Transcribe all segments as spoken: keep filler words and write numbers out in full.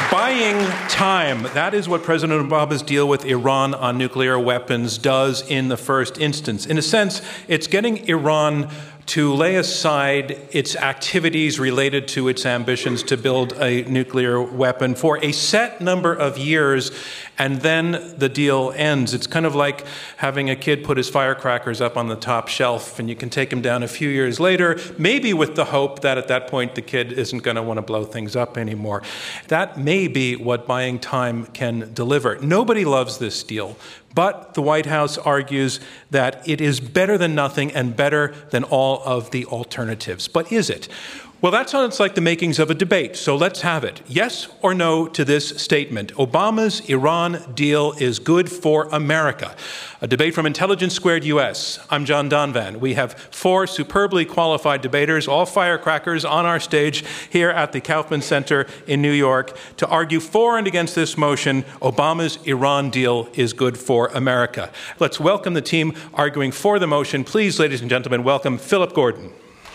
Buying time. That is what President Obama's deal with Iran on nuclear weapons does in the first instance. In a sense, it's getting Iran to lay aside its activities related to its ambitions to build a nuclear weapon for a set number of years, and then the deal ends. It's kind of like having a kid put his firecrackers up on the top shelf, and you can take them down a few years later, maybe with the hope that at that point the kid isn't going to want to blow things up anymore. That may be what buying time can deliver. Nobody loves this deal. But the White House argues that it is better than nothing and better than all of the alternatives. But is it? Well, that sounds like the makings of a debate, so let's have it. Yes or no to this statement: Obama's Iran deal is good for America. A debate from Intelligence Squared U S. I'm John Donvan. We have four superbly qualified debaters, all firecrackers, on our stage here at the Kaufman Center in New York to argue for and against this motion: Obama's Iran deal is good for America. Let's welcome the team arguing for the motion. Please, ladies and gentlemen, welcome Philip Gordon.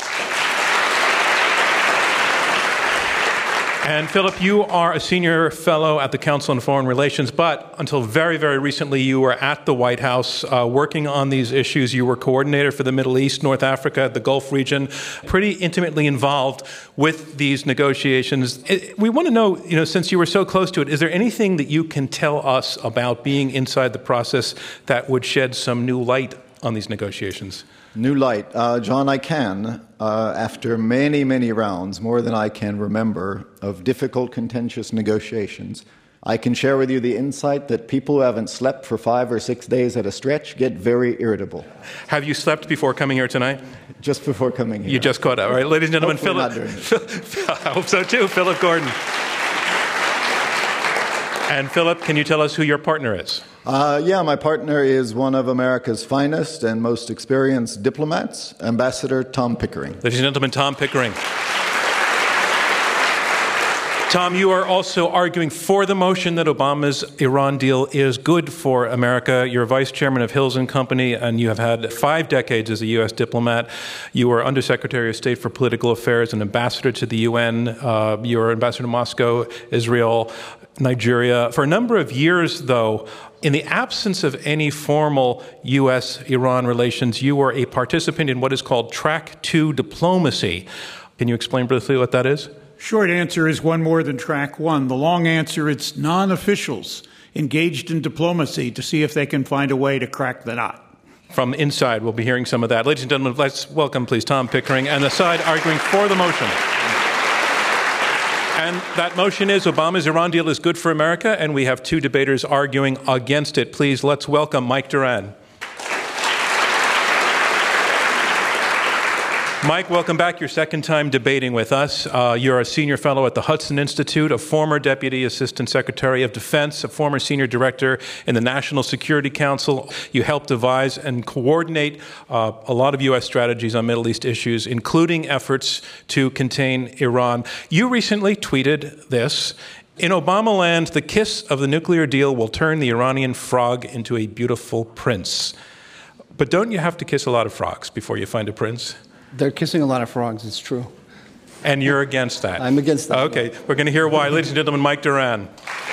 And Philip, you are a senior fellow at the Council on Foreign Relations, but until very, very recently, you were at the White House uh, working on these issues. You were coordinator for the Middle East, North Africa, the Gulf region, pretty intimately involved with these negotiations. We want to know, you know, since you were so close to it, is there anything that you can tell us about being inside the process that would shed some new light on these negotiations? New light. Uh, John, I can. Uh, after many, many rounds, more than I can remember, of difficult, contentious negotiations, I can share with you the insight that people who haven't slept for five or six days at a stretch get very irritable. Have you slept before coming here tonight? Just before coming here. You just caught up. All right, ladies and gentlemen, Hopefully Philip. I hope so too, Philip Gordon. And Philip, can you tell us who your partner is? Uh, yeah, my partner is one of America's finest and most experienced diplomats, Ambassador Tom Pickering. Ladies and gentlemen, Tom Pickering. Tom, you are also arguing for the motion that Obama's Iran deal is good for America. You're vice chairman of Hills and Company, and you have had five decades as a U S diplomat. You were Undersecretary of State for Political Affairs and ambassador to the U N. Uh, you were ambassador to Moscow, Israel, Nigeria. For a number of years, though, in the absence of any formal U S Iran relations, you were a participant in what is called Track two diplomacy. Can you explain briefly what that is? Short answer is one more than Track one. The long answer, it's non-officials engaged in diplomacy to see if they can find a way to crack the knot. From inside, we'll be hearing some of that. Ladies and gentlemen, let's welcome, please, Tom Pickering, and the side arguing for the motion. And that motion is Obama's Iran deal is good for America, and we have two debaters arguing against it. Please, let's welcome Mike Doran. Mike, welcome back. Your second time debating with us. Uh, you're a senior fellow at the Hudson Institute, a former Deputy Assistant Secretary of Defense, a former senior director in the National Security Council. You helped devise and coordinate uh, a lot of U S strategies on Middle East issues, including efforts to contain Iran. You recently tweeted this: "In Obama land, the kiss of the nuclear deal will turn the Iranian frog into a beautiful prince." But don't you have to kiss a lot of frogs before you find a prince? They're kissing a lot of frogs, it's true. And you're against that? I'm against that. Okay, we're going to hear why. Ladies and gentlemen, Mike Doran.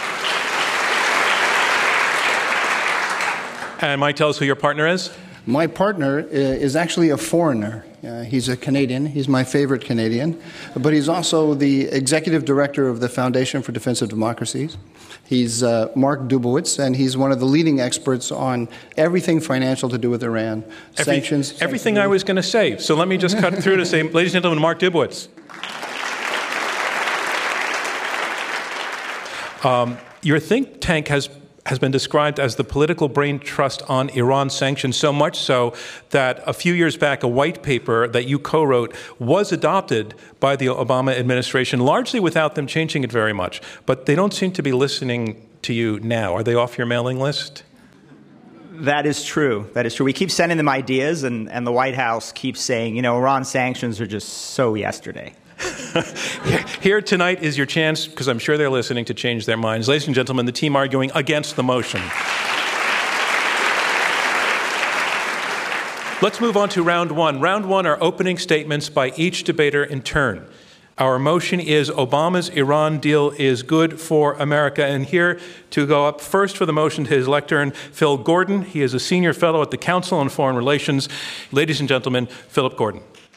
And Mike, tell us who your partner is. My partner is actually a foreigner. Uh, he's a Canadian. He's my favorite Canadian. But he's also the executive director of the Foundation for Defense of Democracies. He's uh, Mark Dubowitz, and he's one of the leading experts on everything financial to do with Iran. Every, sanctions. Everything sanctions. I was going to say. So let me just cut through to say, ladies and gentlemen, Mark Dubowitz. Um, your think tank has has been described as the political brain trust on Iran sanctions, so much so that a few years back, a white paper that you co-wrote was adopted by the Obama administration, largely without them changing it very much. But they don't seem to be listening to you now. Are they off your mailing list? That is true. That is true. We keep sending them ideas, and, and the White House keeps saying, you know, Iran sanctions are just so yesterday. Here tonight is your chance, because I'm sure they're listening, to change their minds. Ladies and gentlemen, the team arguing against the motion. Let's move on to round one. Round one are opening statements by each debater in turn. Our motion is Obama's Iran deal is good for America. And here to go up first for the motion to his lectern, Phil Gordon. He is a senior fellow at the Council on Foreign Relations. Ladies and gentlemen, Philip Gordon.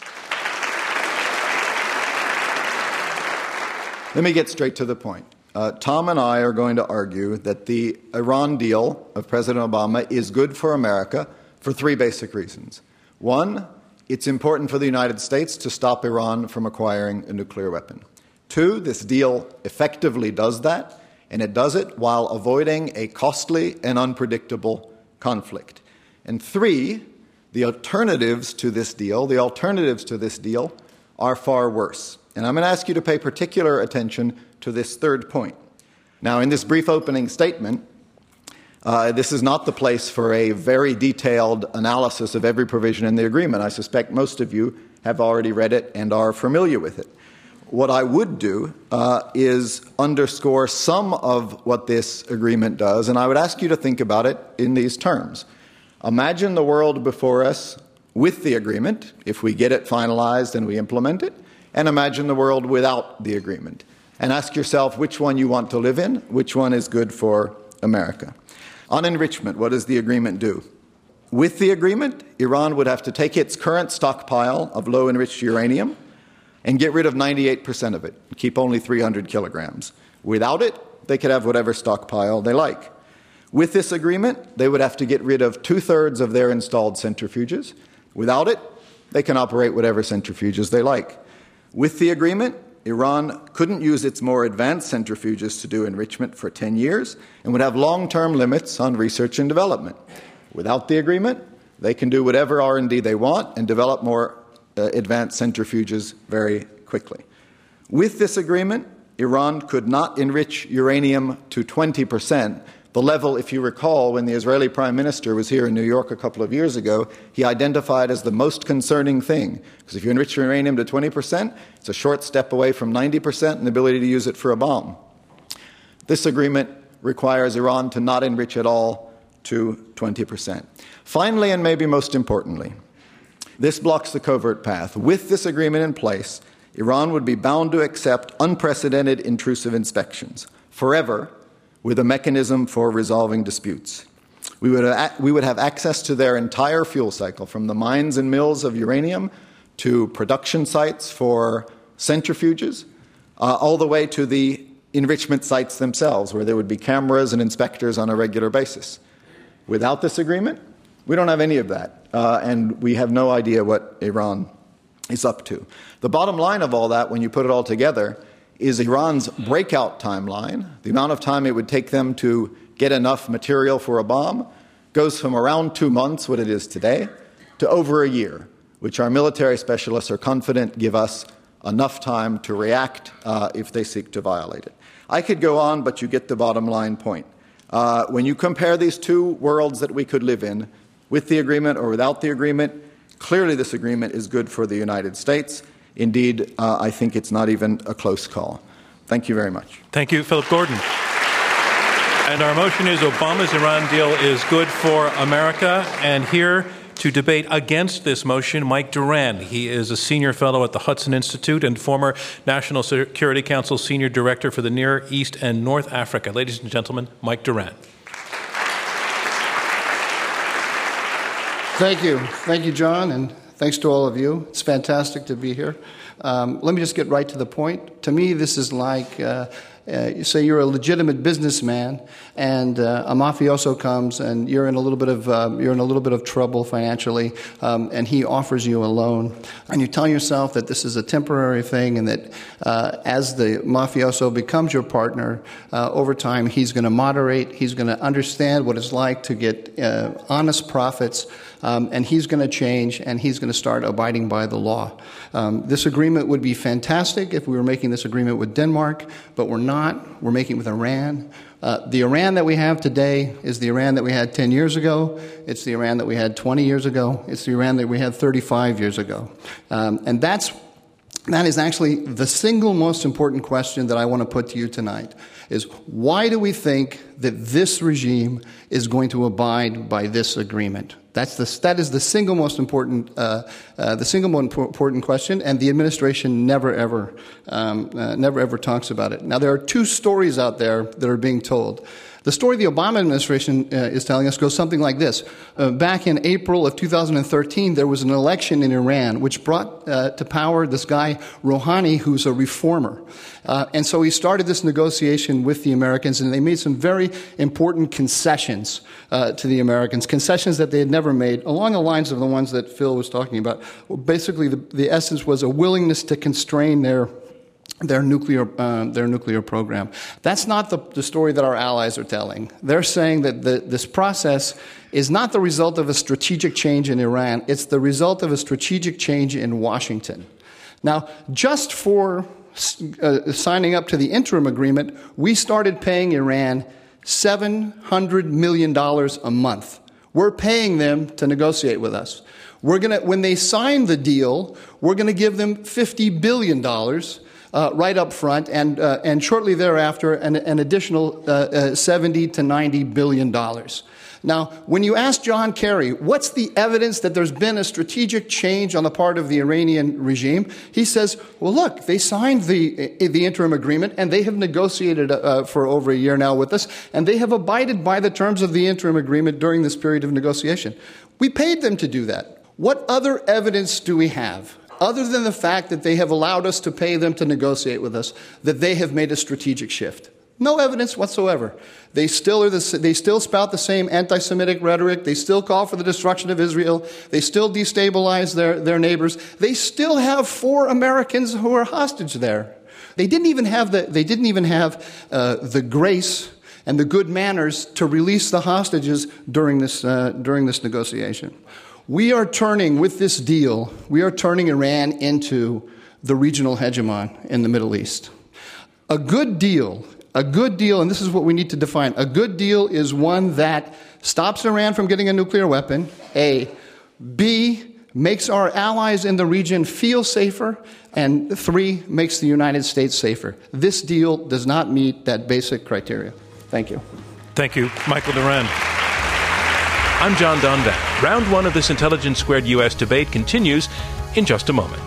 Let me get straight to the point. Uh, Tom and I are going to argue that the Iran deal of President Obama is good for America for three basic reasons. One, it's important for the United States to stop Iran from acquiring a nuclear weapon. Two, this deal effectively does that, and it does it while avoiding a costly and unpredictable conflict. And three, the alternatives to this deal, the alternatives to this deal are far worse. And I'm going to ask you to pay particular attention to this third point. Now, in this brief opening statement, uh, this is not the place for a very detailed analysis of every provision in the agreement. I suspect most of you have already read it and are familiar with it. What I would do uh, is underscore some of what this agreement does, and I would ask you to think about it in these terms. Imagine the world before us with the agreement, if we get it finalized and we implement it, and imagine the world without the agreement. And ask yourself which one you want to live in, which one is good for America. On enrichment, what does the agreement do? With the agreement, Iran would have to take its current stockpile of low-enriched uranium and get rid of ninety-eight percent of it, keep only three hundred kilograms. Without it, they could have whatever stockpile they like. With this agreement, they would have to get rid of two-thirds of their installed centrifuges. Without it, they can operate whatever centrifuges they like. With the agreement, Iran couldn't use its more advanced centrifuges to do enrichment for ten years and would have long-term limits on research and development. Without the agreement, they can do whatever R and D they want and develop more uh, advanced centrifuges very quickly. With this agreement, Iran could not enrich uranium to twenty percent, the level, if you recall, when the Israeli Prime Minister was here in New York a couple of years ago, he identified as the most concerning thing. Because if you enrich uranium to twenty percent, it's a short step away from ninety percent and the ability to use it for a bomb. This agreement requires Iran to not enrich at all to twenty percent. Finally, and maybe most importantly, this blocks the covert path. With this agreement in place, Iran would be bound to accept unprecedented intrusive inspections forever, with a mechanism for resolving disputes. We would, have, we would have access to their entire fuel cycle, from the mines and mills of uranium to production sites for centrifuges, uh, all the way to the enrichment sites themselves, where there would be cameras and inspectors on a regular basis. Without this agreement, we don't have any of that, uh, and we have no idea what Iran is up to. The bottom line of all that, when you put it all together, is Iran's breakout timeline. The amount of time it would take them to get enough material for a bomb goes from around two months, what it is today, to over a year, which our military specialists are confident give us enough time to react uh, if they seek to violate it. I could go on, but you get the bottom line point. Uh, when you compare these two worlds that we could live in, with the agreement or without the agreement, clearly this agreement is good for the United States. Indeed, uh, I think it's not even a close call. Thank you very much. Thank you, Philip Gordon. And our motion is Obama's Iran deal is good for America. And here to debate against this motion, Mike Doran. He is a senior fellow at the Hudson Institute and former National Security Council senior director for the Near East and North Africa. Ladies and gentlemen, Mike Doran. Thank you. Thank you, John, and thanks to all of you. It's fantastic to be here. Um, let me just get right to the point. To me, this is like, uh, uh, you say you're a legitimate businessman, and uh, a mafioso comes, and you're in a little bit of um, you're in a little bit of trouble financially, um, and he offers you a loan, and you tell yourself that this is a temporary thing, and that uh, as the mafioso becomes your partner, uh, over time he's going to moderate, he's going to understand what it's like to get uh, honest profits. Um, and he's going to change, and he's going to start abiding by the law. Um, this agreement would be fantastic if we were making this agreement with Denmark, but we're not. We're making it with Iran. Uh, the Iran that we have today is the Iran that we had ten years ago. It's the Iran that we had twenty years ago. It's the Iran that we had thirty-five years ago. Um, and that's That is actually the single most important question that I want to put to you tonight, is why do we think that this regime is going to abide by this agreement? That's the, that is the single most important, uh, uh, the single most important question, and the administration never ever, um, uh, never ever talks about it. Now, there are two stories out there that are being told. The story the Obama administration uh, is telling us goes something like this. Uh, back in April of two thousand thirteen, there was an election in Iran which brought uh, to power this guy, Rouhani, who's a reformer. Uh, and so he started this negotiation with the Americans, and they made some very important concessions uh, to the Americans, concessions that they had never made, along the lines of the ones that Phil was talking about. Well, basically, the, the essence was a willingness to constrain their their nuclear uh, their nuclear program. That's not the, the story that our allies are telling. They're saying that the, this process is not the result of a strategic change in Iran. It's the result of a strategic change in Washington. Now, just for uh, signing up to the interim agreement, we started paying Iran seven hundred million dollars a month. We're paying them to negotiate with us. We're gonna, when they sign the deal, we're going to give them fifty billion dollars. Uh, right up front, and uh, and shortly thereafter, an, an additional uh, uh, seventy to ninety billion dollars. Now, when you ask John Kerry, what's the evidence that there's been a strategic change on the part of the Iranian regime? He says, well, look, they signed the the interim agreement, and they have negotiated uh, for over a year now with us, and they have abided by the terms of the interim agreement during this period of negotiation. We paid them to do that. What other evidence do we have, other than the fact that they have allowed us to pay them to negotiate with us, that they have made a strategic shift? No evidence whatsoever. They still are the, they still spout the same anti-Semitic rhetoric. They still call for the destruction of Israel. They still destabilize their, their neighbors. They still have four Americans who are hostage there. They didn't even have the, they didn't even have uh, the grace and the good manners to release the hostages during this, uh, during this negotiation. We are turning, with this deal, we are turning Iran into the regional hegemon in the Middle East. A good deal, a good deal, and this is what we need to define, a good deal is one that stops Iran from getting a nuclear weapon, A, B, makes our allies in the region feel safer, and three, makes the United States safer. This deal does not meet that basic criteria. Thank you. Thank you, Michael Doran. I'm John Donvan. Round one of this Intelligence Squared U S debate continues in just a moment.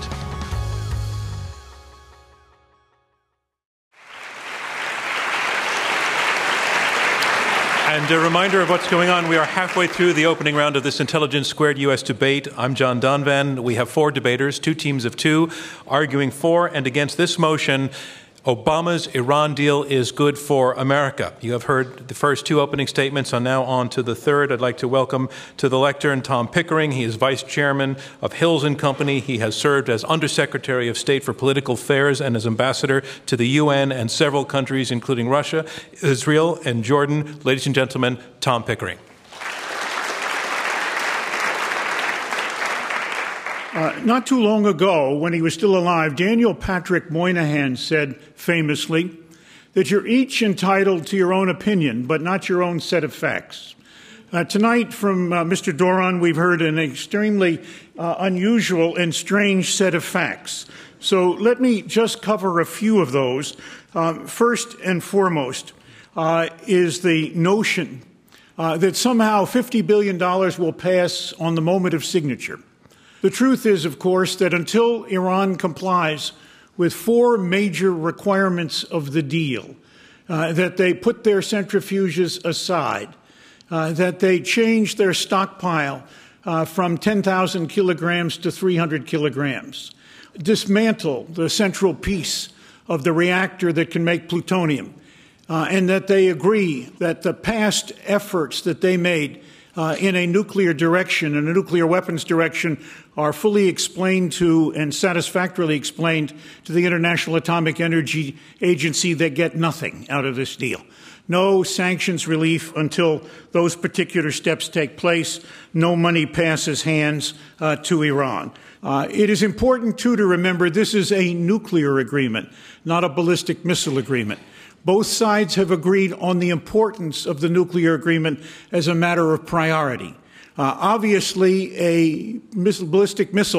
And a reminder of what's going on. We are halfway through the opening round of this Intelligence Squared U S debate. I'm John Donvan. We have four debaters, two teams of two, arguing for and against this motion: Obama's Iran deal is good for America. You have heard the first two opening statements. I'm now on to the third. I'd like to welcome to the lectern Tom Pickering. He is vice chairman of Hills and Company. He has served as Undersecretary of State for Political Affairs and as ambassador to the U N and several countries, including Russia, Israel, and Jordan. Ladies and gentlemen, Tom Pickering. Uh, not too long ago, when he was still alive, Daniel Patrick Moynihan said famously that you're each entitled to your own opinion, but not your own set of facts. Uh, tonight, from uh, Mister Doran, we've heard an extremely uh, unusual and strange set of facts. So let me just cover a few of those. Um, first and foremost uh, is the notion uh, that somehow fifty billion dollars will pass on the moment of signature. The truth is, of course, that until Iran complies with four major requirements of the deal, uh, that they put their centrifuges aside, uh, that they change their stockpile uh, from ten thousand kilograms to three hundred kilograms, dismantle the central piece of the reactor that can make plutonium, uh, and that they agree that the past efforts that they made Uh, in a nuclear direction, in a nuclear weapons direction, are fully explained to and satisfactorily explained to the International Atomic Energy Agency. They get nothing out of this deal. No sanctions relief until those particular steps take place. No money passes hands uh, to Iran. Uh, it is important, too, to remember this is a nuclear agreement, not a ballistic missile agreement. Both sides have agreed on the importance of the nuclear agreement as a matter of priority. Uh, obviously, a missile, ballistic missile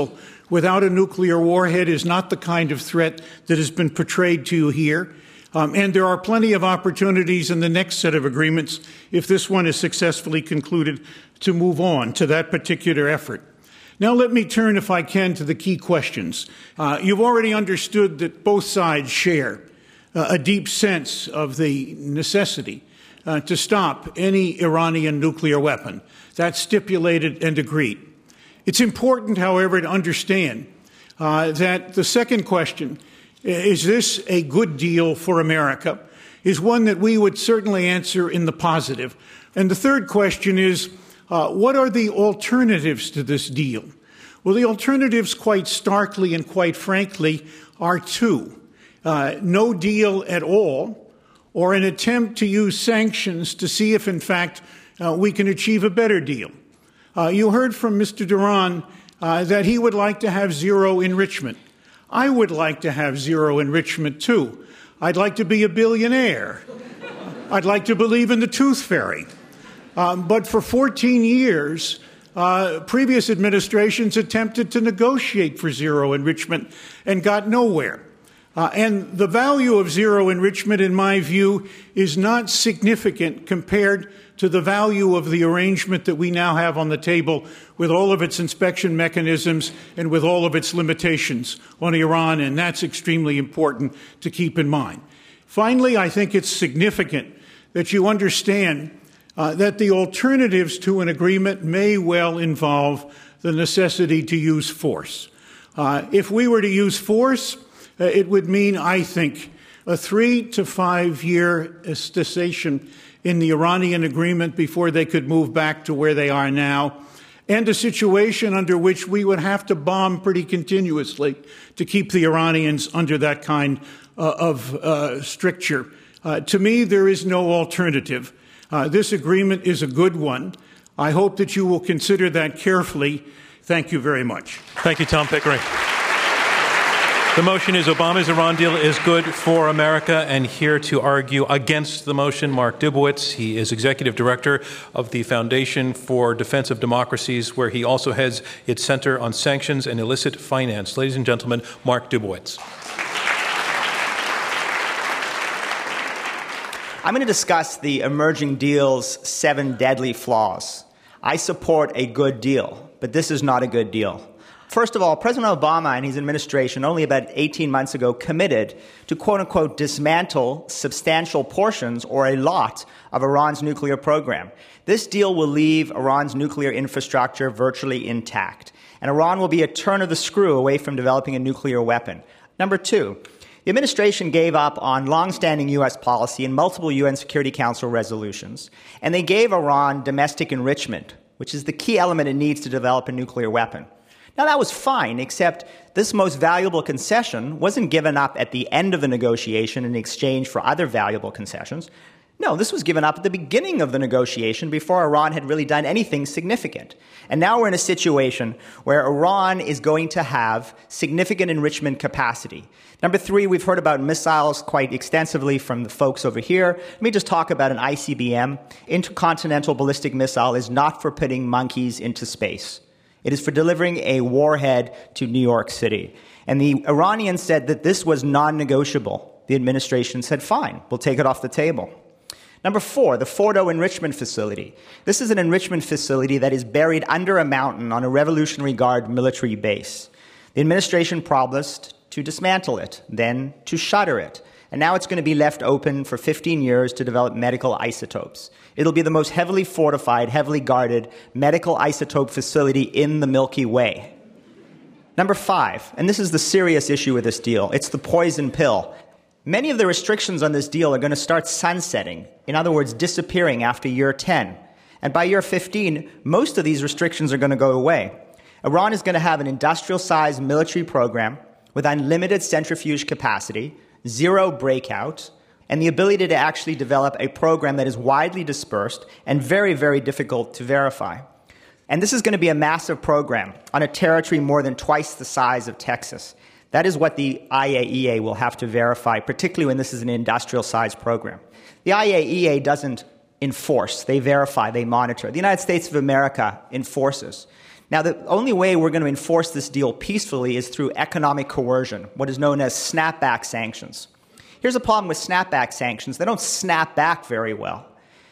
without a nuclear warhead is not the kind of threat that has been portrayed to you here. Um, and there are plenty of opportunities in the next set of agreements, if this one is successfully concluded, to move on to that particular effort. Now let me turn, if I can, to the key questions. Uh, you've already understood that both sides share uh, a deep sense of the necessity uh, to stop any Iranian nuclear weapon. That's stipulated and agreed. It's important, however, to understand uh, that the second question, is this a good deal for America, is one that we would certainly answer in the positive. And the third question is, uh, what are the alternatives to this deal? Well, the alternatives, quite starkly and quite frankly, are two. Uh, no deal at all, or an attempt to use sanctions to see if, in fact, uh, we can achieve a better deal. Uh, you heard from Mister Duran uh, that he would like to have zero enrichment. I would like to have zero enrichment, too. I'd like to be a billionaire. I'd like to believe in the tooth fairy. Um, but for fourteen years, uh, previous administrations attempted to negotiate for zero enrichment and got nowhere. Uh, and the value of zero enrichment, in my view, is not significant compared to the value of the arrangement that we now have on the table with all of its inspection mechanisms and with all of its limitations on Iran, and that's extremely important to keep in mind. Finally, I think it's significant that you understand uh, that the alternatives to an agreement may well involve the necessity to use force. Uh, if we were to use force, uh, it would mean, I think, a three to five year cessation in the Iranian agreement before they could move back to where they are now, and a situation under which we would have to bomb pretty continuously to keep the Iranians under that kind uh, of uh, stricture. Uh, to me, there is no alternative. Uh, this agreement is a good one. I hope that you will consider that carefully. Thank you very much. Thank you, Tom Pickering. The motion is Obama's Iran deal is good for America, and here to argue against the motion, Mark Dubowitz. He is executive director of the Foundation for Defense of Democracies, where he also heads its Center on Sanctions and Illicit Finance. Ladies and gentlemen, Mark Dubowitz. I'm going to discuss the emerging deal's seven deadly flaws. I support a good deal, but this is not a good deal. First of all, President Obama and his administration only about eighteen months ago committed to, quote-unquote, dismantle substantial portions or a lot of Iran's nuclear program. This deal will leave Iran's nuclear infrastructure virtually intact, and Iran will be a turn of the screw away from developing a nuclear weapon. Number two, the administration gave up on longstanding U S policy in multiple U N Security Council resolutions, and they gave Iran domestic enrichment, which is the key element it needs to develop a nuclear weapon. Now, that was fine, except this most valuable concession wasn't given up at the end of the negotiation in exchange for other valuable concessions. No, this was given up at the beginning of the negotiation before Iran had really done anything significant. And now we're in a situation where Iran is going to have significant enrichment capacity. Number three, we've heard about missiles quite extensively from the folks over here. Let me just talk about an I C B M. Intercontinental ballistic missile is not for putting monkeys into space. It is for delivering a warhead to New York City. And the Iranians said that this was non-negotiable. The administration said, fine, we'll take it off the table. Number four, the Fordo Enrichment Facility. This is an enrichment facility that is buried under a mountain on a Revolutionary Guard military base. The administration promised to dismantle it, then to shutter it. And now it's going to be left open for fifteen years to develop medical isotopes. It'll be the most heavily fortified, heavily guarded medical isotope facility in the Milky Way. Number five, and this is the serious issue with this deal, it's the poison pill. Many of the restrictions on this deal are going to start sunsetting, in other words, disappearing after year ten. And by year fifteen, most of these restrictions are going to go away. Iran is going to have an industrial-sized military program with unlimited centrifuge capacity, zero breakout, and the ability to actually develop a program that is widely dispersed and very, very difficult to verify. And this is going to be a massive program on a territory more than twice the size of Texas. That is what the I A E A will have to verify, particularly when this is an industrial-sized program. The I A E A doesn't enforce. They verify. They monitor. The United States of America enforces. Now, the only way we're going to enforce this deal peacefully is through economic coercion, what is known as snapback sanctions. Here's a problem with snapback sanctions. They don't snap back very well.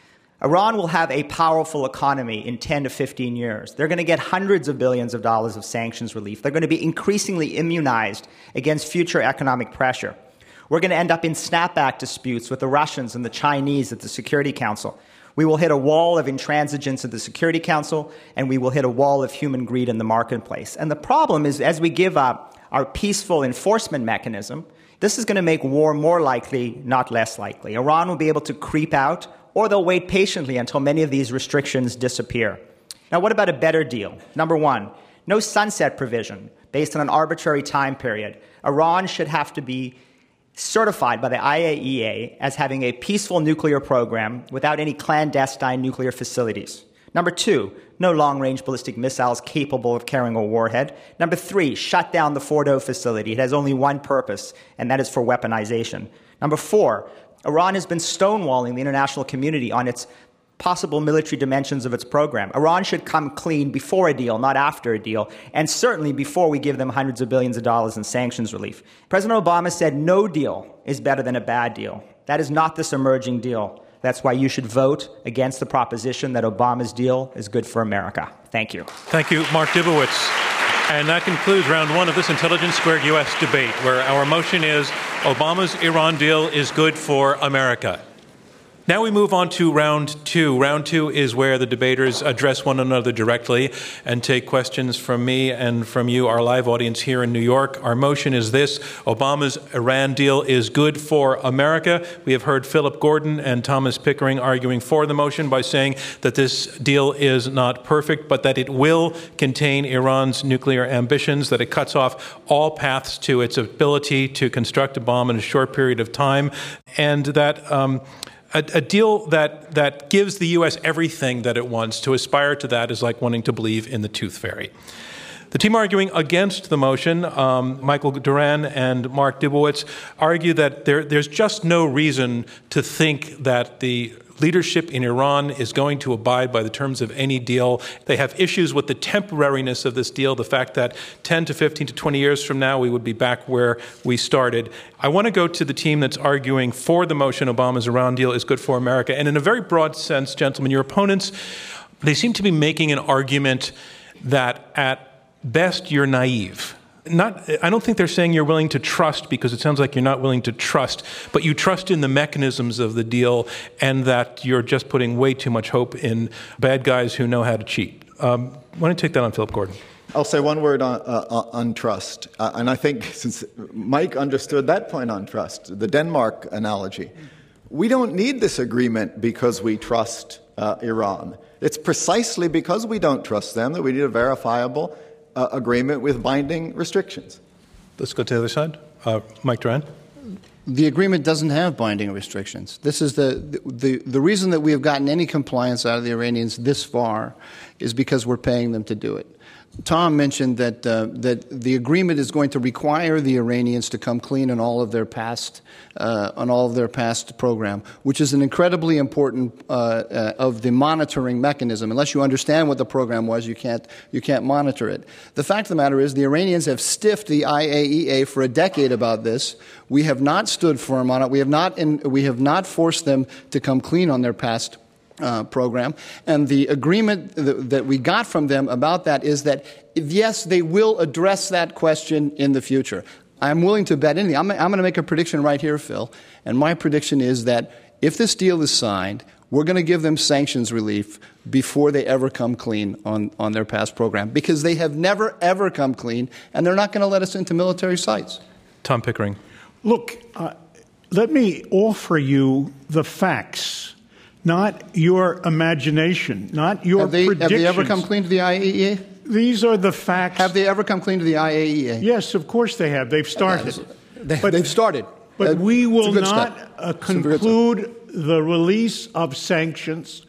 Iran will have a powerful economy in ten to fifteen years. They're going to get hundreds of billions of dollars of sanctions relief. They're going to be increasingly immunized against future economic pressure. We're going to end up in snapback disputes with the Russians and the Chinese at the Security Council. We will hit a wall of intransigence at the Security Council, and we will hit a wall of human greed in the marketplace. And the problem is, as we give up our peaceful enforcement mechanism, this is going to make war more likely, not less likely. Iran will be able to creep out, or they'll wait patiently until many of these restrictions disappear. Now, what about a better deal? Number one, no sunset provision based on an arbitrary time period. Iran should have to be certified by the I A E A as having a peaceful nuclear program without any clandestine nuclear facilities. Number two, no long-range ballistic missiles capable of carrying a warhead. Number three, shut down the Fordo facility. It has only one purpose, and that is for weaponization. Number four, Iran has been stonewalling the international community on its possible military dimensions of its program. Iran should come clean before a deal, not after a deal, and certainly before we give them hundreds of billions of dollars in sanctions relief. President Obama said no deal is better than a bad deal. That is not this emerging deal. That's why you should vote against the proposition that Obama's deal is good for America. Thank you. Thank you, Mark Dubowitz. And that concludes round one of this Intelligence Squared U S debate, where our motion is Obama's Iran deal is good for America. Now we move on to round two. Round two is where the debaters address one another directly and take questions from me and from you, our live audience here in New York. Our motion is this: Obama's Iran deal is good for America. We have heard Philip Gordon and Thomas Pickering arguing for the motion by saying that this deal is not perfect, but that it will contain Iran's nuclear ambitions, that it cuts off all paths to its ability to construct a bomb in a short period of time, and that um, A, a deal that, that gives the U S everything that it wants. To aspire to that is like wanting to believe in the tooth fairy. The team arguing against the motion, um, Michael Doran and Mark Dubowitz, argue that there, there's just no reason to think that the leadership in Iran is going to abide by the terms of any deal. They have issues with the temporariness of this deal, the fact that ten to fifteen to twenty years from now, we would be back where we started. I want to go to the team that's arguing for the motion, Obama's Iran deal is good for America. And in a very broad sense, gentlemen, your opponents, they seem to be making an argument that at best you're naive. Not, I don't think they're saying you're willing to trust, because it sounds like you're not willing to trust, but you trust in the mechanisms of the deal and that you're just putting way too much hope in bad guys who know how to cheat. Um, why don't you take that on, Philip Gordon? I'll say one word on, uh, on trust. Uh, and I think since Mike understood that point on trust, the Denmark analogy, we don't need this agreement because we trust uh, Iran. It's precisely because we don't trust them that we need a verifiable Uh, agreement with binding restrictions. Let's go to the other side. Uh, Mike Doran. The agreement doesn't have binding restrictions. This is the, the the reason that we have gotten any compliance out of the Iranians this far is because we're paying them to do it. Tom mentioned that uh, that the agreement is going to require the Iranians to come clean on all of their past uh, on all of their past program, which is an incredibly important uh, uh, of the monitoring mechanism. Unless you understand what the program was, you can't you can't monitor it. The fact of the matter is, the Iranians have stiffed the I A E A for a decade about this. We have not stood firm on it. We have not in, we have not forced them to come clean on their past Uh, program. And the agreement th- that we got from them about that is that, yes, they will address that question in the future. I'm willing to bet anything. I'm, I'm going to make a prediction right here, Phil. And my prediction is that if this deal is signed, we're going to give them sanctions relief before they ever come clean on, on their past program, because they have never, ever come clean, and they're not going to let us into military sites. Tom Pickering. Look, uh, let me offer you the facts. Not your imagination, not your have they, predictions. Have they ever come clean to the I A E A? These are the facts. Have they ever come clean to the I A E A? Yes, of course they have. They've started. They, but, they've started. But uh, we will not uh, conclude the release of sanctions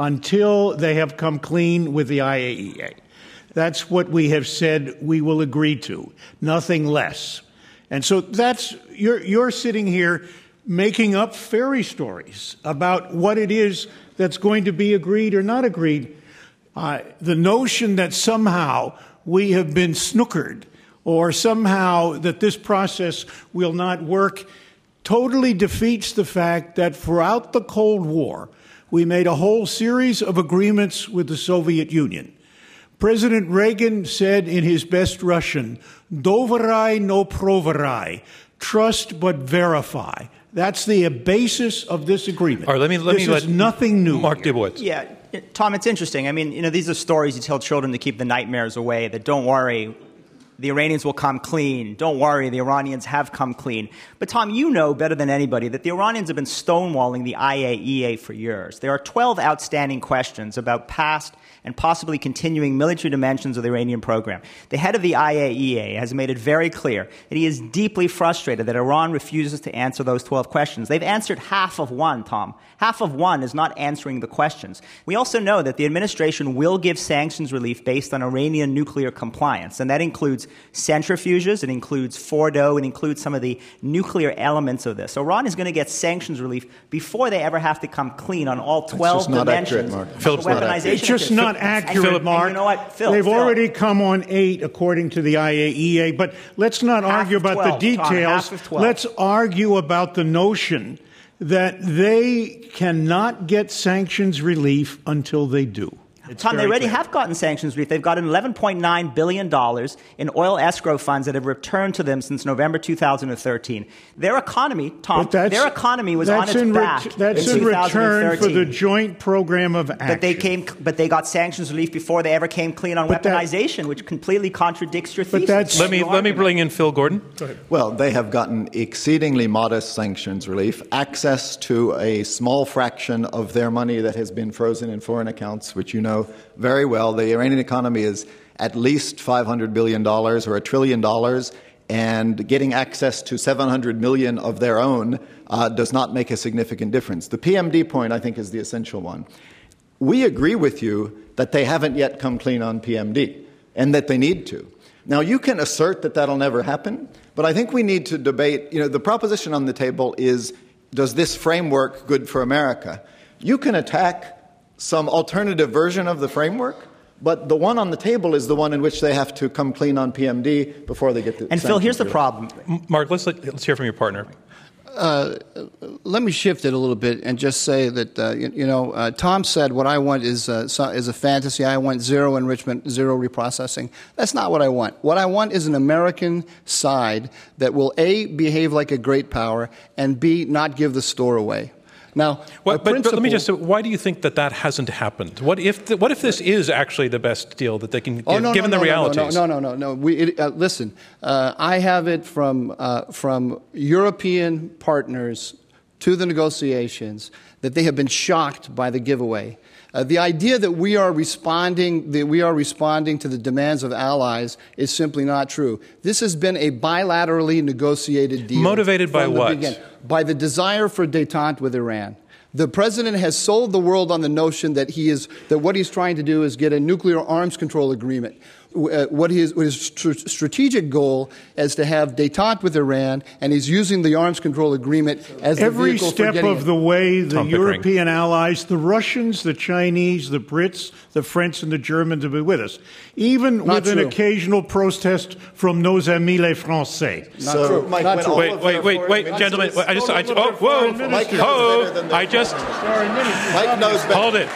until they have come clean with the I A E A. That's what we have said we will agree to, nothing less. And so that's you're, you're sitting here making up fairy stories about what it is that's going to be agreed or not agreed. Uh, the notion that somehow we have been snookered or somehow that this process will not work totally defeats the fact that throughout the Cold War, we made a whole series of agreements with the Soviet Union. President Reagan said in his best Russian, "Doverai no proverai," trust but verify. That's the basis of this agreement. All right, let me let this me is let nothing new. Mark Dubowitz. Yeah, Tom, it's interesting. I mean, you know, these are stories you tell children to keep the nightmares away. That don't worry, the Iranians will come clean. Don't worry, the Iranians have come clean. But Tom, you know better than anybody that the Iranians have been stonewalling the I A E A for years. There are twelve outstanding questions about past and possibly continuing military dimensions of the Iranian program. The head of the I A E A has made it very clear that he is deeply frustrated that Iran refuses to answer those twelve questions. They've answered half of one, Tom. Half of one is not answering the questions. We also know that the administration will give sanctions relief based on Iranian nuclear compliance, and that includes centrifuges, it includes Fordo, it includes some of the nuclear elements of this. Iran is going to get sanctions relief before they ever have to come clean on all twelve dimensions of weaponization. It's just not accurate, Philip, Mark. You know what, Phil, They've Phil. already come on eight, according to the I A E A. But let's not Half argue of about twelve, the details. Tom, half of twelve. Let's argue about the notion that they cannot get sanctions relief until they do. It's Tom, they already clear. have gotten sanctions relief. They've gotten eleven point nine billion dollars in oil escrow funds that have returned to them since November two thousand thirteen. Their economy, Tom, their economy was on its in back ret- That's in, in return for the two thousand thirteen. joint program of action. But they came, but they got sanctions relief before they ever came clean on But that- weaponization, which completely contradicts your But thesis. that's- Let me Your let me argument. bring in Phil Gordon. Well, they have gotten exceedingly modest sanctions relief, access to a small fraction of their money that has been frozen in foreign accounts, which you know very well. The Iranian economy is at least five hundred billion dollars or a trillion dollars, and getting access to seven hundred million dollars of their own uh, does not make a significant difference. The P M D point, I think, is the essential one. We agree with you that they haven't yet come clean on P M D and that they need to. Now, you can assert that that'll never happen, but I think we need to debate, you know, the proposition on the table is, does this framework good for America? You can attack some alternative version of the framework, but the one on the table is the one in which they have to come clean on P M D before they get the And Phil, here's the relief. problem. Mark, let's let, let's hear from your partner. Uh, let me shift it a little bit and just say that uh, you, you know uh, Tom said what I want is uh, so, is a fantasy. I want zero enrichment, zero reprocessing. That's not what I want. What I want is an American side that will A, behave like a great power, and B, not give the store away. Now, Well, a but, but let me principle- just say, why do you think that that hasn't happened? What if the, what if this is actually the best deal that they can give, Oh, no, given no, the no, realities? No, no, no, no, no. We, it, uh, listen, uh, I have it from uh, from European partners to the negotiations that they have been shocked by the giveaway. Uh, the idea that we are responding that we are responding to the demands of allies is simply not true. This has been a bilaterally negotiated deal. Motivated by from the what? beginning. By the desire for détente with Iran. The president has sold the world on the notion that he is that what he's trying to do is get a nuclear arms control agreement. Uh, what his, what his tr- strategic goal is to have détente with Iran, and he's using the arms control agreement as the Every vehicle for step getting of it. the way, the Tom Pickering. European allies, the Russians, the Chinese, the Brits, the French, and the Germans have been with us, even Not with an true. occasional protest from nos amis les Français. Not So, true. Mike, Not when true. all Wait, of wait, their wait, foreign wait, ministers- gentlemen. I just, I, oh, whoa, Mike knows oh, better than the- I just, Mike knows better. hold it.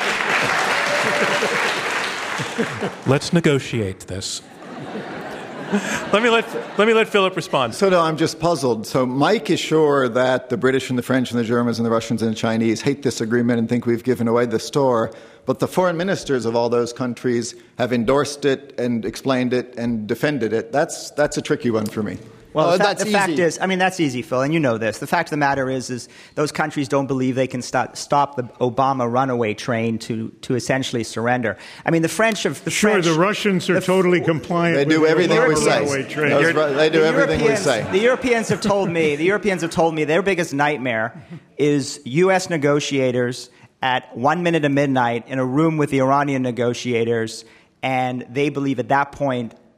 Let's negotiate this. Let me let, let me let Philip respond. So no, I'm just puzzled. So Mike is sure that the British and the French and the Germans and the Russians and the Chinese hate this agreement and think we've given away the store. But the foreign ministers of all those countries have endorsed it and explained it and defended it. That's that's a tricky one for me. Well, Oh, the, fa- that's the fact easy. is, I mean, that's easy, Phil, and you know this. The fact of the matter is, is those countries don't believe they can stop, stop the Obama runaway train to, to essentially surrender. I mean, the French of the Sure, French, the Russians are the- totally compliant. They with do the everything we Obama say. runaway train. Those Ru- They do the everything we Europeans- say. The Europeans have told me. The Europeans have told me their biggest nightmare is U S negotiators at one minute of midnight in a room with the Iranian negotiators, and they believe at that point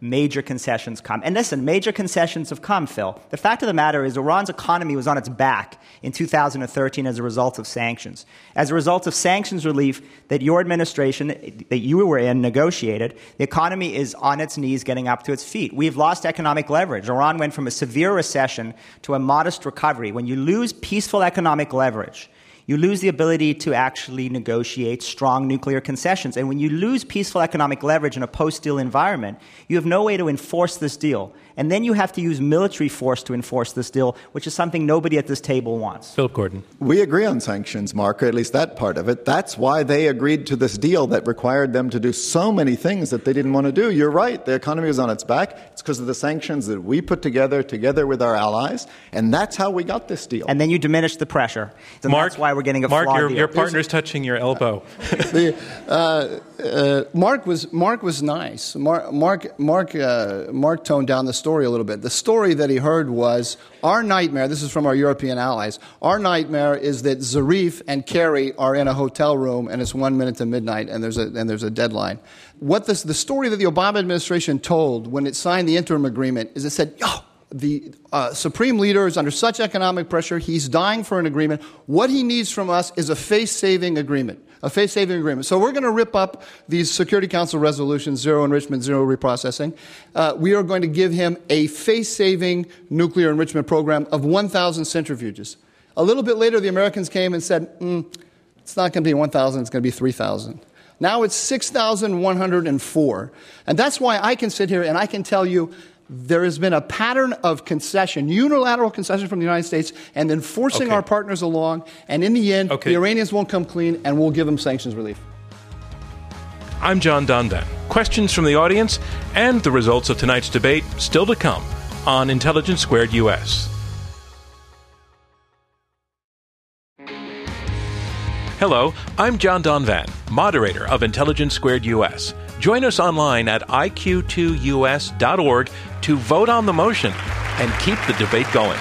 major concessions come. And listen, major concessions have come, Phil. The fact of the matter is Iran's economy was on its back in two thousand thirteen as a result of sanctions. As a result of sanctions relief that your administration, that you were in, negotiated, the economy is on its knees getting up to its feet. We've lost economic leverage. Iran went from a severe recession to a modest recovery. When you lose peaceful economic leverage, you lose the ability to actually negotiate strong nuclear concessions. And when you lose peaceful economic leverage in a post-deal environment, you have no way to enforce this deal. And then you have to use military force to enforce this deal, which is something nobody at this table wants. Philip Gordon. We agree on sanctions, Mark, or at least that part of it. That's why they agreed to this deal that required them to do so many things that they didn't want to do. You're right. The economy was on its back. It's because of the sanctions that we put together, together with our allies. And that's how we got this deal. And then you diminish the pressure. And Mark, that's why we're getting a Mark, flawed your, deal. your partner's touching your elbow. the, uh, uh, Mark was Mark was nice. Mark Mark Mark, uh, Mark toned down the story a little bit. The story that he heard was our nightmare. This is from our European allies. Our nightmare is that Zarif and Kerry are in a hotel room and it's one minute to midnight and there's a and there's a deadline. What this, the story that the Obama administration told when it signed the interim agreement is it said, "Yo, the uh, supreme leader is under such economic pressure. He's dying for an agreement. What he needs from us is a face-saving agreement." A face-saving agreement. So we're going to rip up these Security Council resolutions, zero enrichment, zero reprocessing. Uh, we are going to give him a face-saving nuclear enrichment program of one thousand centrifuges. A little bit later, the Americans came and said, mm, it's not going to be one thousand, it's going to be three thousand. Now it's six thousand one hundred four. And that's why I can sit here and I can tell you there has been a pattern of concession, unilateral concession from the United States, and then forcing okay. our partners along. And in the end, okay. the Iranians won't come clean, and we'll give them sanctions relief. I'm John Donvan. Questions from the audience and the results of tonight's debate still to come on Intelligence Squared U S. Hello, I'm John Donvan, moderator of Intelligence Squared U S. Join us online at I Q two U S dot org to vote on the motion and keep the debate going.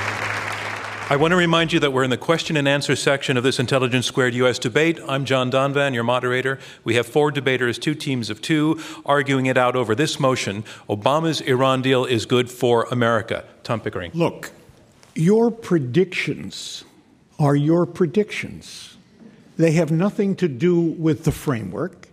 I want to remind you that we're in the question and answer section of this Intelligence Squared U S debate. I'm John Donvan, your moderator. We have four debaters, two teams of two, arguing it out over this motion: Obama's Iran deal is good for America. Tom Pickering. Look, your predictions are your predictions. They have nothing to do with the framework.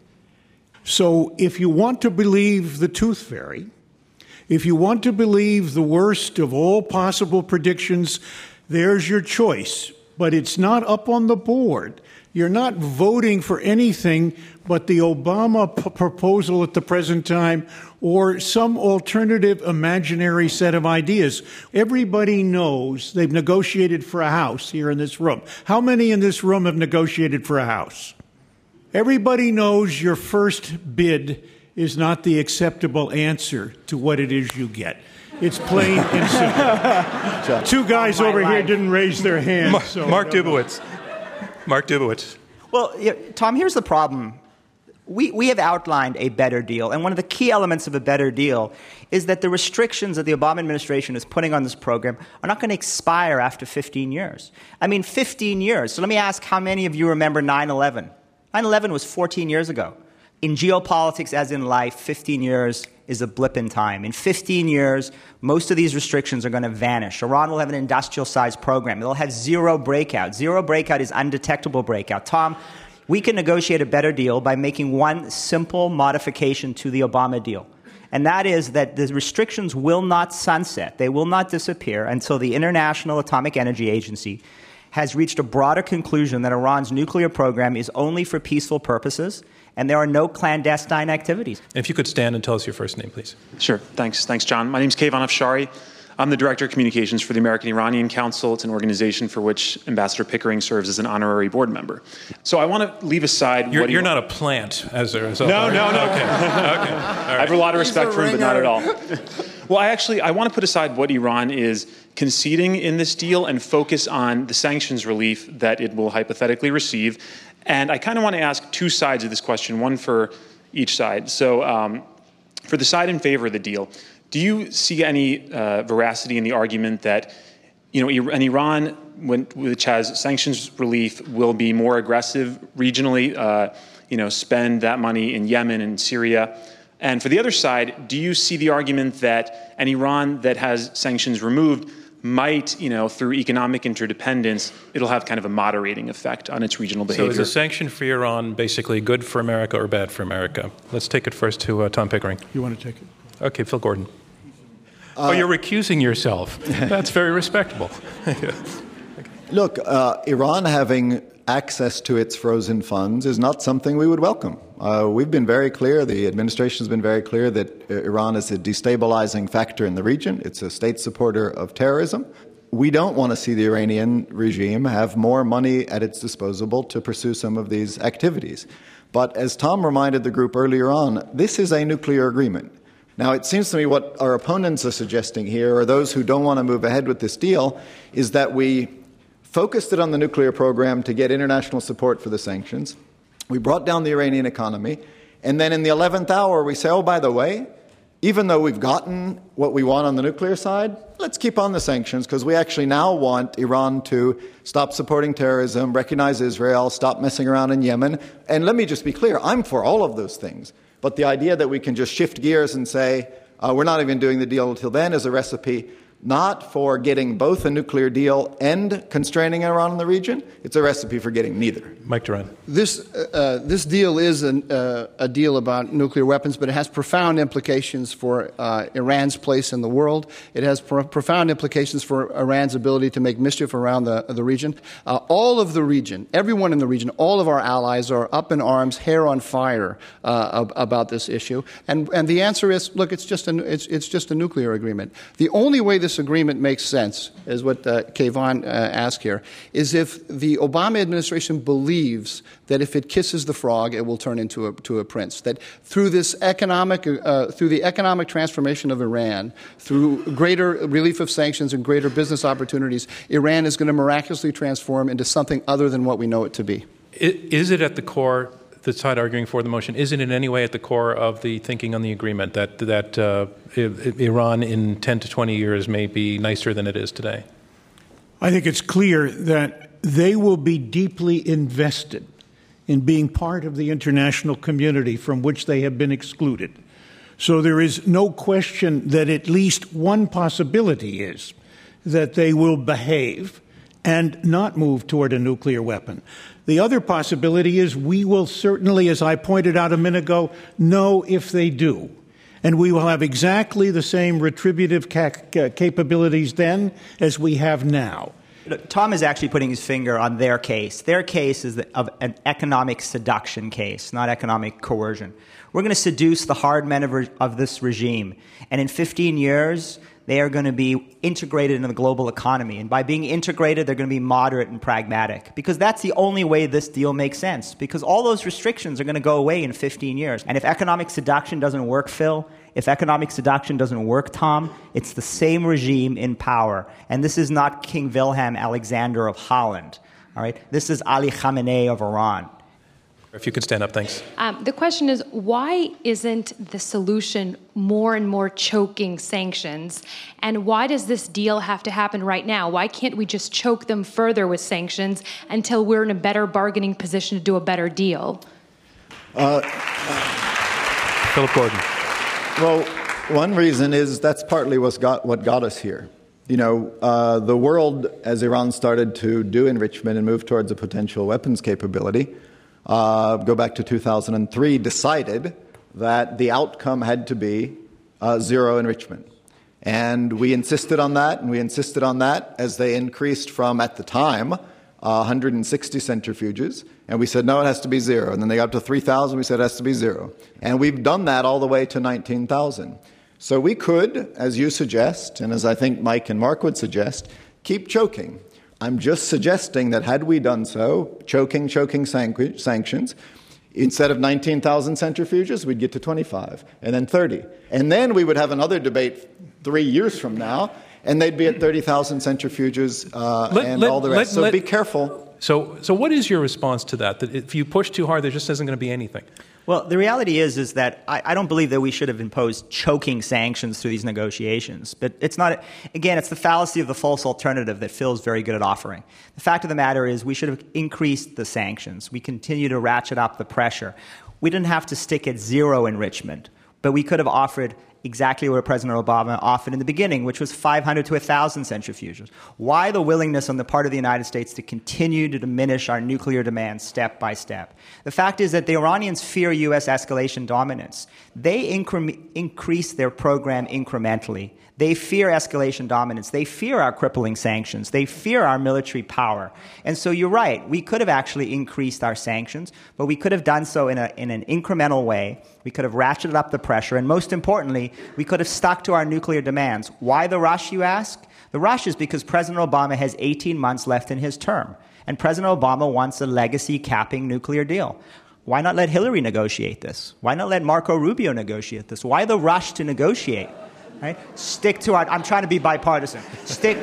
So if you want to believe the tooth fairy, if you want to believe the worst of all possible predictions, there's your choice. But it's not up on the board. You're not voting for anything but the Obama p- proposal at the present time or some alternative imaginary set of ideas. Everybody knows they've negotiated for a house here in this room. How many in this room have negotiated for a house? Everybody knows your first bid is not the acceptable answer to what it is you get. It's plain and simple. Two guys over here didn't raise their hands. Mark, so Mark Dubowitz. Mark Dubowitz. Well, yeah, Tom, here's the problem. We, we have outlined a better deal, and one of the key elements of a better deal is that the restrictions that the Obama administration is putting on this program are not going to expire after fifteen years. I mean, fifteen years. So let me ask how many of you remember nine eleven? nine eleven was fourteen years ago. In geopolitics, as in life, fifteen years is a blip in time. In fifteen years, most of these restrictions are going to vanish. Iran will have an industrial-sized program. They'll have zero breakout. Zero breakout is undetectable breakout. Tom, we can negotiate a better deal by making one simple modification to the Obama deal. And that is that the restrictions will not sunset. They will not disappear until the International Atomic Energy Agency has reached a broader conclusion that Iran's nuclear program is only for peaceful purposes and there are no clandestine activities. If you could stand and tell us your first name, please. Sure. Thanks. Thanks, John. My name is Kayvan Afshari. I'm the Director of Communications for the American Iranian Council. It's an organization for which Ambassador Pickering serves as an honorary board member. So I want to leave aside You're, what you're he, not a plant as a result. No, no, no. Okay. Okay. All right. I have a lot of respect for him, but not at all. Well, I actually, I want to put aside what Iran is conceding in this deal and focus on the sanctions relief that it will hypothetically receive. And I kind of want to ask two sides of this question, one for each side. So um, for the side in favor of the deal, do you see any uh, veracity in the argument that, you know, an Iran, when, which has sanctions relief, will be more aggressive regionally, uh, you know, spend that money in Yemen and Syria, And for the other side, do you see the argument that an Iran that has sanctions removed might, you know, through economic interdependence, it'll have kind of a moderating effect on its regional behavior? So is a sanction for Iran basically good for America or bad for America? Let's take it first to uh, Tom Pickering. You want to take it? Okay, Phil Gordon. Uh, oh, you're recusing yourself. That's very respectable. Okay. Look, uh, Iran having access to its frozen funds is not something we would welcome. Uh, we've been very clear, the administration has been very clear that uh, Iran is a destabilizing factor in the region. It's a state supporter of terrorism. We don't want to see the Iranian regime have more money at its disposal to pursue some of these activities. But as Tom reminded the group earlier on, this is a nuclear agreement. Now, it seems to me what our opponents are suggesting here, or those who don't want to move ahead with this deal, is that we focused it on the nuclear program to get international support for the sanctions. We brought down the Iranian economy. And then in the eleventh hour, we say, oh, by the way, even though we've gotten what we want on the nuclear side, let's keep on the sanctions because we actually now want Iran to stop supporting terrorism, recognize Israel, stop messing around in Yemen. And let me just be clear, I'm for all of those things. But the idea that we can just shift gears and say, uh, we're not even doing the deal until then is a recipe not for getting both a nuclear deal and constraining Iran in the region. It's a recipe for getting neither. Mike Duran. This, uh, this deal is an, uh, a deal about nuclear weapons, but it has profound implications for uh, Iran's place in the world. It has pro- profound implications for Iran's ability to make mischief around the, the region. Uh, all of the region, everyone in the region, all of our allies are up in arms, hair on fire uh, ab- about this issue. And, and the answer is, look, it's just, a, it's, it's just a nuclear agreement. The only way this agreement makes sense, is what uh, Kayvon uh, asked here, is if the Obama administration believes that if it kisses the frog, it will turn into a, to a prince. That through this economic, uh, through the economic transformation of Iran, through greater relief of sanctions and greater business opportunities, Iran is going to miraculously transform into something other than what we know it to be. Is it at the core, the side arguing for the motion, is it in any way at the core of the thinking on the agreement that that uh, Iran in ten to twenty years may be nicer than it is today? I think it's clear that they will be deeply invested in being part of the international community from which they have been excluded. So there is no question that at least one possibility is that they will behave and not move toward a nuclear weapon. The other possibility is we will certainly, as I pointed out a minute ago, know if they do. And we will have exactly the same retributive ca- capabilities then as we have now. Tom is actually putting his finger on their case. Their case is of an economic seduction case, not economic coercion. We're going to seduce the hard men of, re- of this regime. And in fifteen years, they are going to be integrated into the global economy. And by being integrated, they're going to be moderate and pragmatic. Because that's the only way this deal makes sense. Because all those restrictions are going to go away in fifteen years. And if economic seduction doesn't work, Phil, if economic seduction doesn't work, Tom, it's the same regime in power. And this is not King Wilhelm Alexander of Holland. All right? This is Ali Khamenei of Iran. If you could stand up, thanks. Um, the question is, why isn't the solution more and more choking sanctions? And why does this deal have to happen right now? Why can't we just choke them further with sanctions until we're in a better bargaining position to do a better deal? Uh, Philip Gordon. Well, one reason is that's partly what's got, what got us here. You know, uh, the world, as Iran started to do enrichment and move towards a potential weapons capability, Uh, go back to two thousand three, decided that the outcome had to be uh, zero enrichment. And we insisted on that, and we insisted on that as they increased from, at the time, uh, one hundred sixty centrifuges. And we said, no, it has to be zero. And then they got up to three thousand, we said it has to be zero. And we've done that all the way to nineteen thousand. So we could, as you suggest, and as I think Mike and Mark would suggest, keep choking. I'm just suggesting that had we done so, choking, choking sanc- sanctions, instead of nineteen thousand centrifuges, we'd get to twenty-five, and then thirty. And then we would have another debate three years from now, and they'd be at thirty thousand centrifuges uh, let, and let, all the rest. let, so let, be careful. So, so what is your response to that? That if you push too hard, there just isn't going to be anything? Well, the reality is is that I, I don't believe that we should have imposed choking sanctions through these negotiations. But it's not, again, it's the fallacy of the false alternative that Phil's very good at offering. The fact of the matter is we should have increased the sanctions. We continue to ratchet up the pressure. We didn't have to stick at zero enrichment. But we could have offered exactly what President Obama offered in the beginning, which was five hundred to one thousand centrifuges. Why the willingness on the part of the United States to continue to diminish our nuclear demands step by step? The fact is that the Iranians fear U S escalation dominance. They incre- increase their program incrementally. They fear escalation dominance. They fear our crippling sanctions. They fear our military power. And so you're right. We could have actually increased our sanctions, but we could have done so in, a, in an incremental way. We could have ratcheted up the pressure. And most importantly, we could have stuck to our nuclear demands. Why the rush, you ask? The rush is because President Obama has eighteen months left in his term. And President Obama wants a legacy capping nuclear deal. Why not let Hillary negotiate this? Why not let Marco Rubio negotiate this? Why the rush to negotiate? Right? Stick to our, I'm trying to be bipartisan. Stick.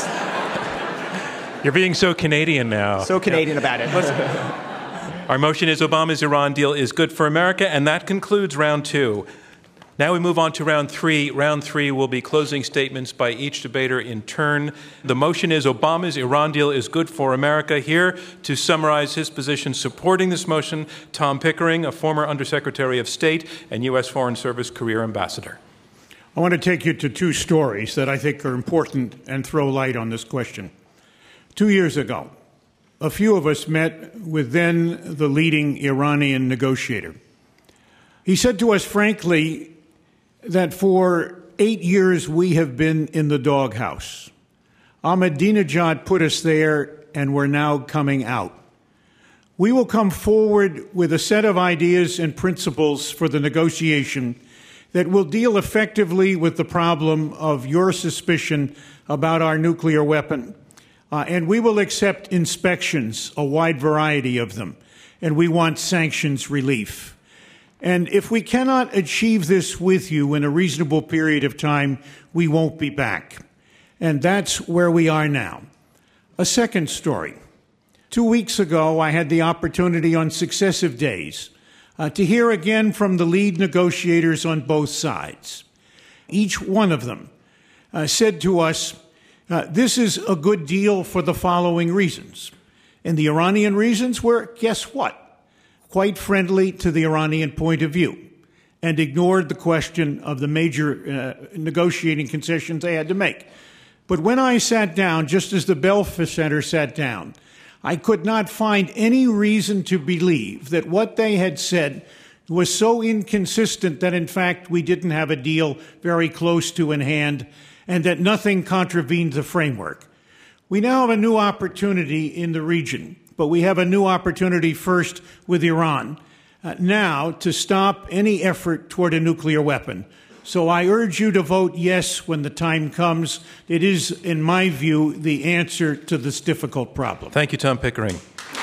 You're being so Canadian now. So Canadian yeah. about it. Listen. Our motion is Obama's Iran deal is good for America, and that concludes round two. Now we move on to round three. Round three will be closing statements by each debater in turn. The motion is Obama's Iran deal is good for America. Here to summarize his position supporting this motion, Tom Pickering, a former Undersecretary of State and U S Foreign Service career ambassador. I want to take you to two stories that I think are important and throw light on this question. Two years ago, a few of us met with then the leading Iranian negotiator. He said to us frankly that for eight years we have been in the doghouse. Ahmadinejad put us there, and we're now coming out. We will come forward with a set of ideas and principles for the negotiation that will deal effectively with the problem of your suspicion about our nuclear weapon. Uh, and we will accept inspections, a wide variety of them. And we want sanctions relief. And if we cannot achieve this with you in a reasonable period of time, we won't be back. And that's where we are now. A second story. Two weeks ago, I had the opportunity on successive days Uh, to hear again from the lead negotiators on both sides. Each one of them uh, said to us, uh, this is a good deal for the following reasons. And the Iranian reasons were, guess what? Quite friendly to the Iranian point of view, and ignored the question of the major uh, negotiating concessions they had to make. But when I sat down, just as the Belfer Center sat down, I could not find any reason to believe that what they had said was so inconsistent that, in fact, we didn't have a deal very close to in hand and that nothing contravened the framework. We now have a new opportunity in the region, but we have a new opportunity first with Iran uh, now to stop any effort toward a nuclear weapon. So I urge you to vote yes when the time comes. It is, in my view, the answer to this difficult problem. Thank you, Tom Pickering.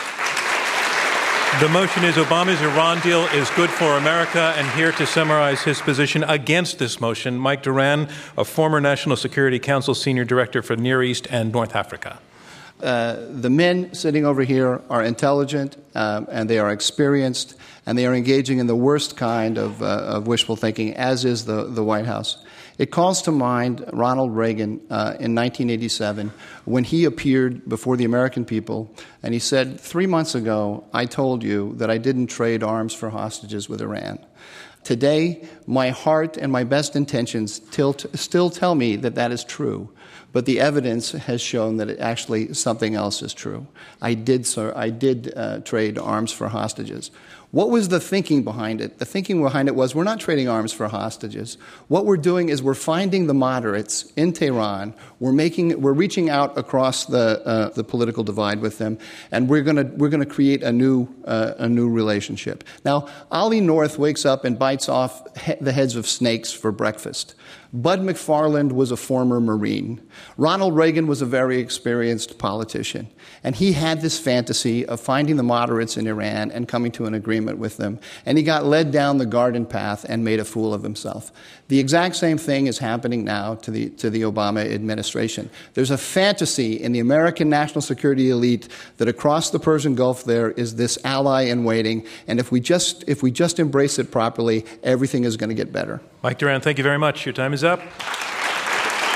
The motion is Obama's Iran deal is good for America. And here to summarize his position against this motion, Mike Doran, a former National Security Council Senior Director for Near East and North Africa. Uh, the men sitting over here are intelligent, um, and they are experienced, and they are engaging in the worst kind of, uh, of wishful thinking, as is the, the White House. It calls to mind Ronald Reagan uh, in nineteen eighty-seven when he appeared before the American people, and he said, three months ago, I told you that I didn't trade arms for hostages with Iran. Today, my heart and my best intentions tilt, still tell me that that is true. But the evidence has shown that it actually something else is true. I did, sir, I did uh, trade arms for hostages. What was the thinking behind it? The thinking behind it was we're not trading arms for hostages. What we're doing is we're finding the moderates in Tehran. We're making, we're reaching out across the uh, the political divide with them, and we're gonna we're gonna create a new uh, a new relationship. Now, Ollie North wakes up and bites off he- the heads of snakes for breakfast. Bud McFarland was a former Marine. Ronald Reagan was a very experienced politician. And he had this fantasy of finding the moderates in Iran and coming to an agreement with them. And he got led down the garden path and made a fool of himself. The exact same thing is happening now to the, to the Obama administration. There's a fantasy in the American national security elite that across the Persian Gulf there is this ally in waiting. And if we just, if we just embrace it properly, everything is going to get better. Mike Doran, thank you very much. Your time is up.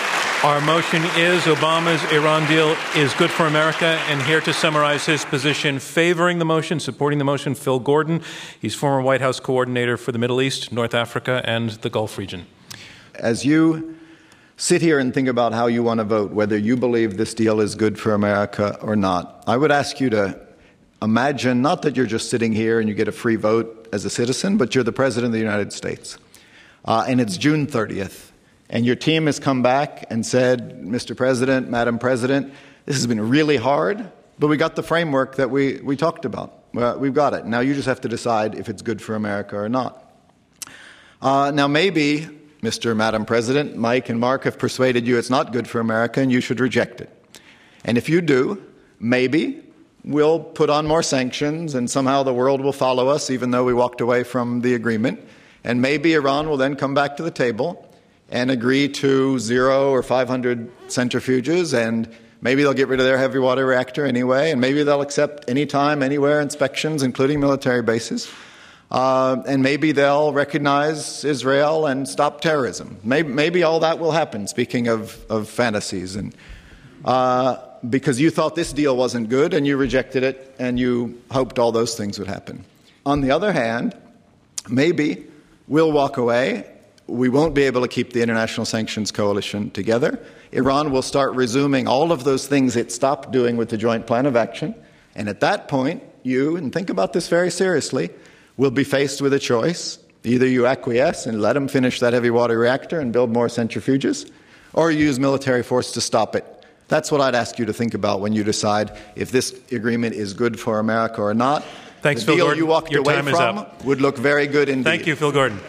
Our motion is Obama's Iran deal is good for America. And here to summarize his position favoring the motion, supporting the motion, Phil Gordon. He's former White House coordinator for the Middle East, North Africa, and the Gulf region. As you sit here and think about how you want to vote, whether you believe this deal is good for America or not, I would ask you to imagine not that you're just sitting here and you get a free vote as a citizen, but you're the President of the United States. Uh, and it's June thirtieth. And your team has come back and said, Mister President, Madam President, this has been really hard, but we got the framework that we, we talked about. Well, we've got it. Now you just have to decide if it's good for America or not. Uh, now maybe, Mister Madam President, Mike and Mark have persuaded you it's not good for America and you should reject it. And if you do, maybe we'll put on more sanctions and somehow the world will follow us even though we walked away from the agreement. And maybe Iran will then come back to the table and agree to zero or five hundred centrifuges, and maybe they'll get rid of their heavy water reactor anyway, and maybe they'll accept anytime, anywhere inspections, including military bases. Uh, and maybe they'll recognize Israel and stop terrorism. Maybe, maybe all that will happen, speaking of, of fantasies. And uh, because you thought this deal wasn't good and you rejected it and you hoped all those things would happen. On the other hand, maybe we'll walk away. We won't be able to keep the international sanctions coalition together. Iran will start resuming all of those things it stopped doing with the Joint Plan of Action. And at that point, you, and think about this very seriously, will be faced with a choice. Either you acquiesce and let them finish that heavy water reactor and build more centrifuges, or you use military force to stop it. That's what I'd ask you to think about when you decide if this agreement is good for America or not. Thanks, the Phil deal Gordon. you walked Your away time is from up. would look very good indeed. Thank you, Phil Gordon.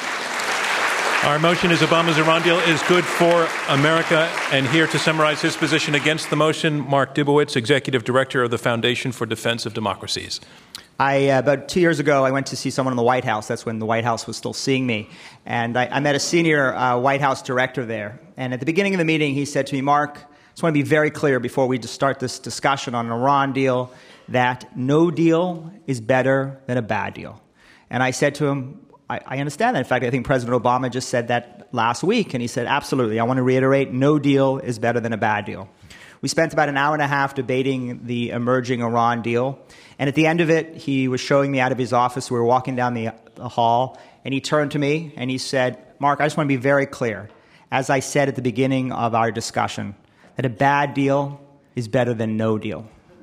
Our motion is Obama's Iran deal is good for America. And here to summarize his position against the motion, Mark Dubowitz, Executive Director of the Foundation for Defense of Democracies. I, uh, about two years ago, I went to see someone in the White House. That's when the White House was still seeing me. And I, I met a senior uh, White House director there. And at the beginning of the meeting, he said to me, Mark, I just want to be very clear before we just start this discussion on an Iran deal that no deal is better than a bad deal. And I said to him, I, I understand that. In fact, I think President Obama just said that last week. And he said, absolutely. I want to reiterate, no deal is better than a bad deal. We spent about an hour and a half debating the emerging Iran deal. And at the end of it, he was showing me out of his office. We were walking down the, the hall, and he turned to me and he said, Mark, I just want to be very clear. As I said at the beginning of our discussion, that a bad deal is better than no deal.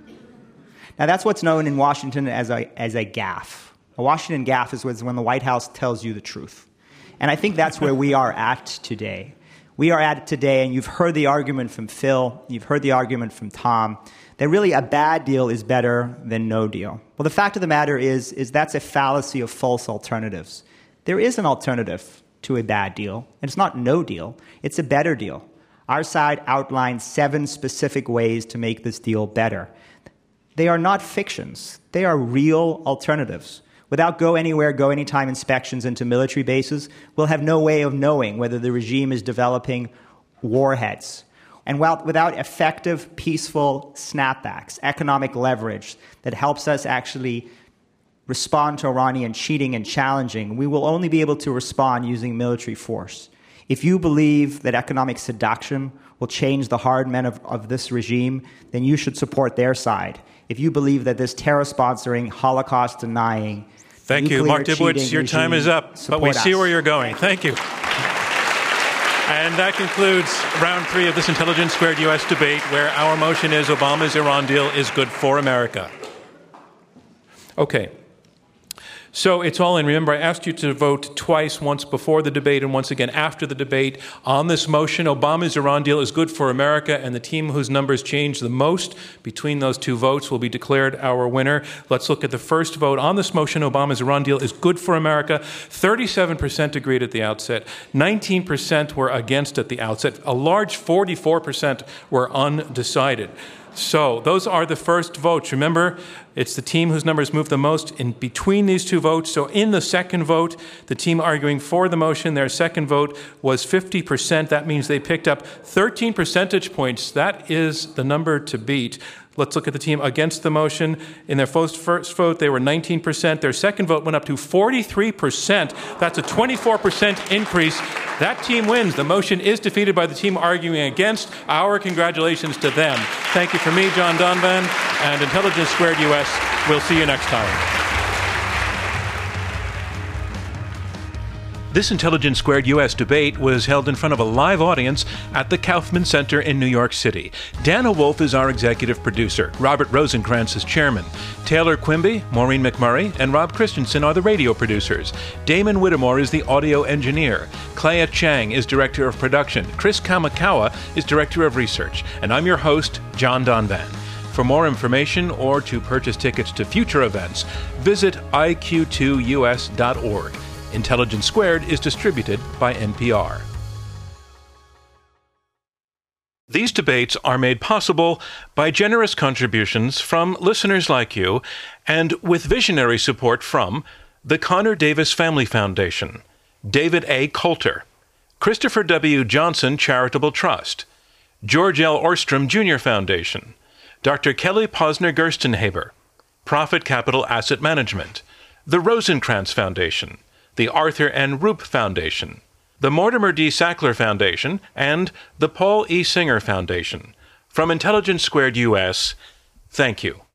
Now, that's what's known in Washington as a, as a gaffe. A Washington gaffe is when the White House tells you the truth. And I think that's where we are at today. We are at it today, and you've heard the argument from Phil, you've heard the argument from Tom, that really a bad deal is better than no deal. Well, the fact of the matter is, is that's a fallacy of false alternatives. There is an alternative to a bad deal, and it's not no deal, it's a better deal. Our side outlined seven specific ways to make this deal better. They are not fictions. They are real alternatives. Without go anywhere, go anytime inspections into military bases, we'll have no way of knowing whether the regime is developing warheads. And while, without effective, peaceful snapbacks, economic leverage that helps us actually respond to Iranian cheating and challenging, we will only be able to respond using military force. If you believe that economic seduction will change the hard men of, of this regime, then you should support their side. If you believe that this terror-sponsoring, Holocaust-denying, Thank you, Mark Dubowitz. Your time is up, but we see where you're going. Thank you. And that concludes round three of this Intelligence Squared U S debate, where our motion is Obama's Iran deal is good for America. Okay. So it's all in. Remember, I asked you to vote twice, once before the debate and once again after the debate on this motion. Obama's Iran deal is good for America, and the team whose numbers change the most between those two votes will be declared our winner. Let's look at the first vote on this motion. Obama's Iran deal is good for America. thirty-seven percent agreed at the outset. nineteen percent were against at the outset. A large forty-four percent were undecided. So those are the first votes. Remember, it's the team whose numbers move the most in between these two votes. So in the second vote, the team arguing for the motion, their second vote was fifty percent. That means they picked up thirteen percentage points. That is the number to beat. Let's look at the team against the motion. In their first, first vote, they were nineteen percent. Their second vote went up to forty-three percent. That's a twenty-four percent increase. That team wins. The motion is defeated by the team arguing against. Our congratulations to them. Thank you from me, John Donvan, and Intelligence Squared U S. We'll see you next time. This Intelligence Squared U S debate was held in front of a live audience at the Kaufman Center in New York City. Dana Wolf is our executive producer. Robert Rosenkrantz is chairman. Taylor Quimby, Maureen McMurray, and Rob Christensen are the radio producers. Damon Whittemore is the audio engineer. Clea Chang is director of production. Chris Kamikawa is director of research. And I'm your host, John Donvan. For more information or to purchase tickets to future events, visit I Q two U S dot org. Intelligence Squared is distributed by N P R. These debates are made possible by generous contributions from listeners like you and with visionary support from the Connor Davis Family Foundation, David A. Coulter, Christopher W. Johnson Charitable Trust, George L. Orstrom Junior Foundation, Doctor Kelly Posner Gerstenhaber, Profit Capital Asset Management, the Rosenkrantz Foundation, the Arthur N. Roop Foundation, the Mortimer D. Sackler Foundation, and the Paul E. Singer Foundation. From Intelligence Squared U S, thank you.